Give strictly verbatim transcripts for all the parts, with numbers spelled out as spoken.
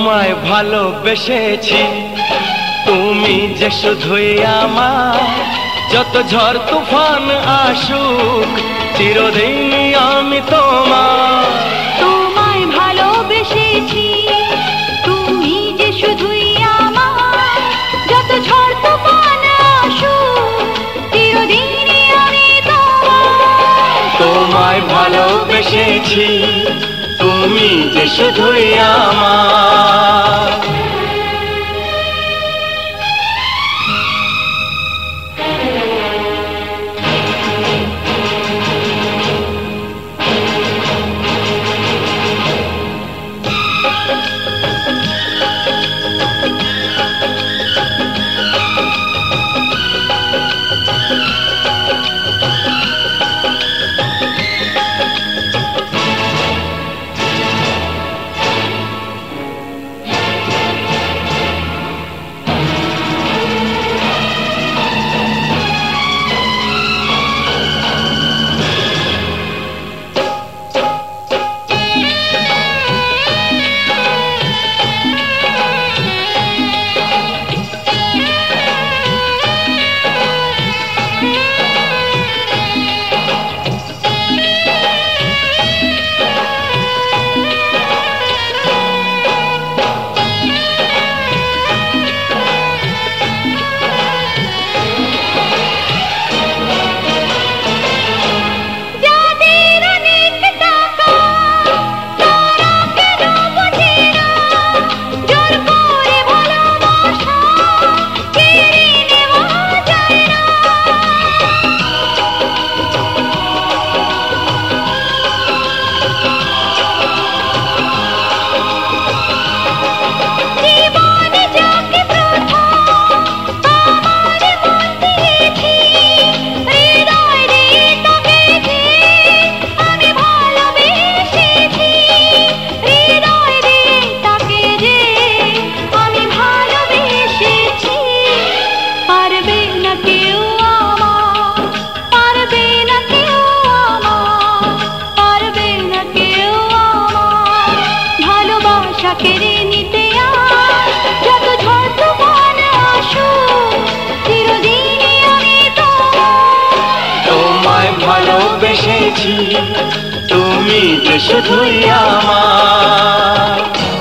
তোমায় ভালোবেসেছি তুমি যে শুধুই আমার, যত ঝড় তুফান আসুক চিরদিন আমি তোমার। তোমায় ভালোবেসেছি তুমি যে শুধুই আমার, যত ঝড় তুফান আসুক চিরদিন আমি তোমার। তোমায় ভালোবেসেছি তুমি যে শুধুই আমার। তুমি যে শুধুই আমার।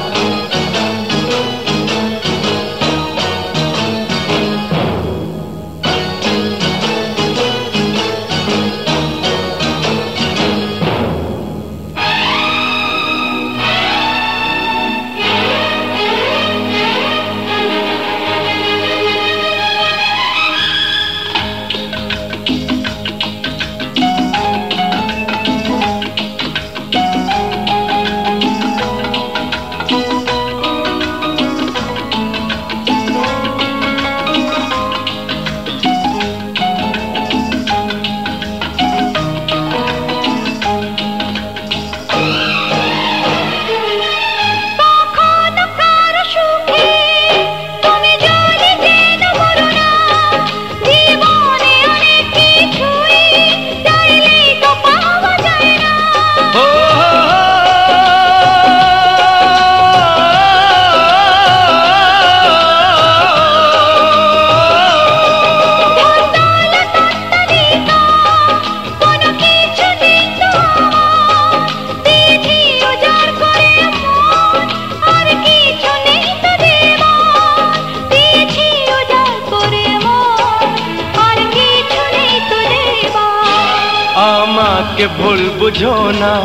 আমাকে ভুল বুঝো না,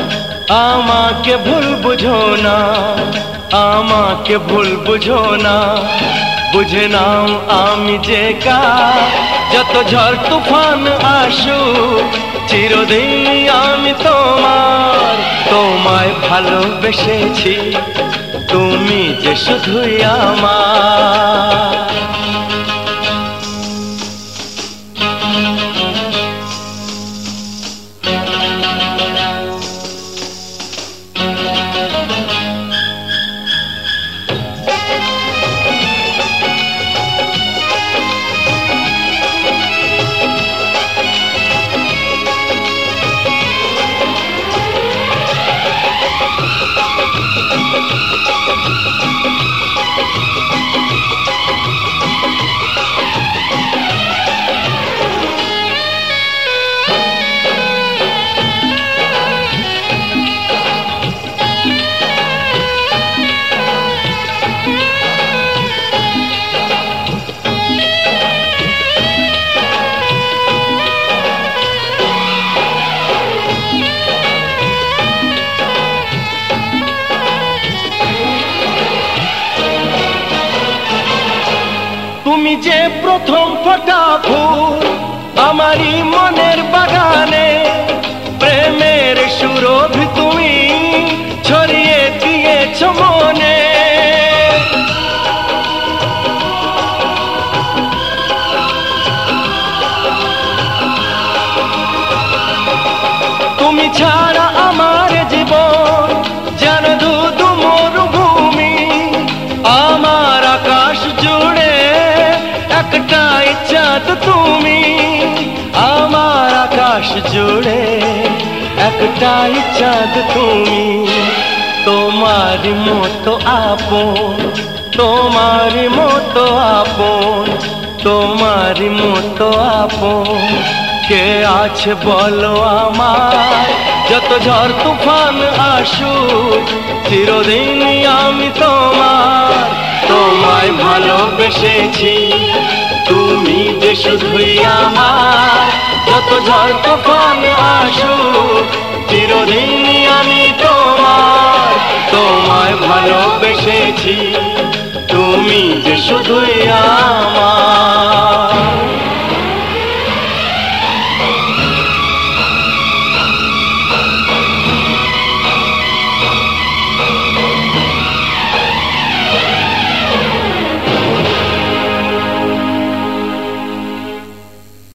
আমাকে ভুল বুঝো না, আমাকে ভুল বুঝো না, বুঝে নাও আমি যে কার, যত ঝড় তুফান আসুক চিরদিন আমি তোমার। তোমায় ভালোবেসেছি তুমি যে শুধুই আমার। Thank you. তুমি যে প্রথম ফোটা ফুল আমারই মনের বাগানে, প্রেমের সুরভি তুমি ছড়িয়ে দিয়েছ মনে। তুমি ছাড়া আমার জীবন যেন ধুধু মরুভূমি, আমার আকাশ জুড়ে একটাই চাঁদ তুমি, আমার আকাশ জুড়ে একটাই চাঁদ তুমি। তোমার মতো আপন, তোমার মতো আপন, তোমার মতো আপন কে আছে বলো আমার। যত ঝড় তুফান আসুক চিরদিনই আমি তোমার। তোমায় ভালোবেসেছি তুমি যে শুধুই আমার। যত ঝড় তুফান আসুক চিরদিনই আমি তোমার। তোমায় ভালোবেসেছি তুমি যে শুধুই আমার।